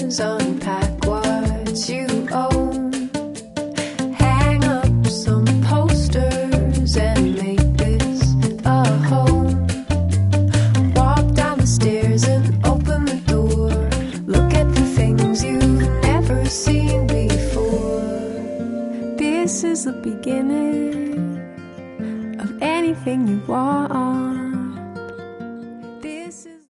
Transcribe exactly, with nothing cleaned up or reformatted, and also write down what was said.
boxes, unpack what you own, hang up some posters and make this a home. Walk down the stairs and open the door, look at the things you've never seen before. This is the beginning of anything you want.